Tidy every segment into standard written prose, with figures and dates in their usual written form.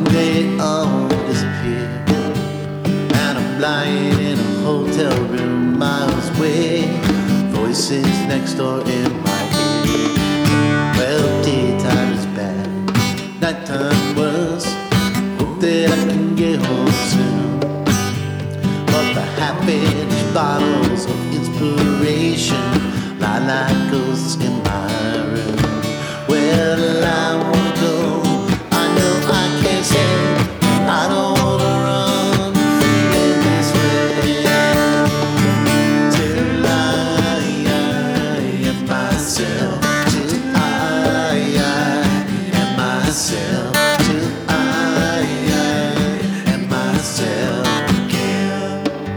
One day it all disappeared, and I'm lying in a hotel room miles away. Voices next door in my ear. Well, daytime is bad, nighttime worse. Hope that I can get home soon. But the half-finished bottles of inspiration lie like ghosts in my room. Well, I wanna go, I know I can't stay. I don't wanna run, feeling this way. Till I am myself. Till I am myself. Till I am myself again.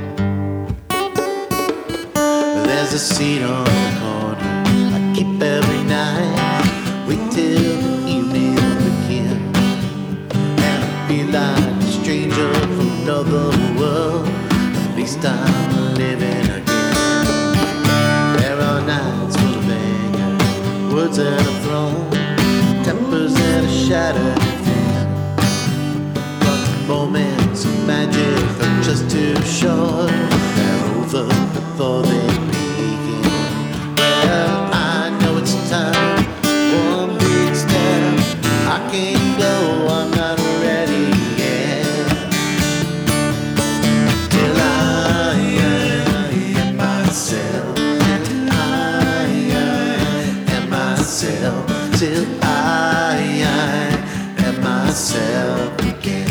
There's a seat on the corner I keep every night. Wait till the evening begins, and I feel like a stranger from another world. At least I'm living again. There are nights full of anger, words that are thrown, tempers that are shattered and thin. But the moments of magic are just too short. They're over before they begin. Well, I know it's time. One big step, I can't go, I'm not ready yet. Till I am myself. Till I am myself. Till I am myself again.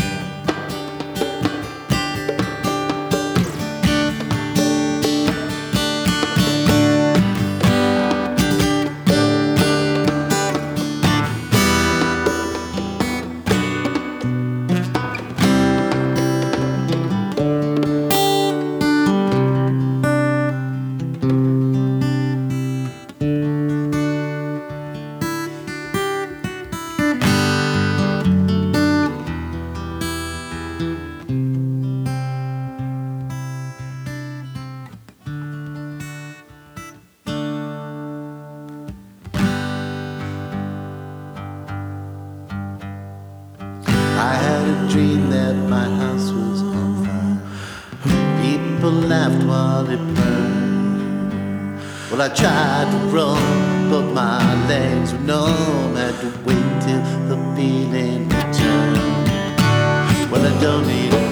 I had a dream that my house was on fire. People laughed while it burned. Well, I tried to run, but my legs were numb. Had to wait till the feeling returned. Well, I don't need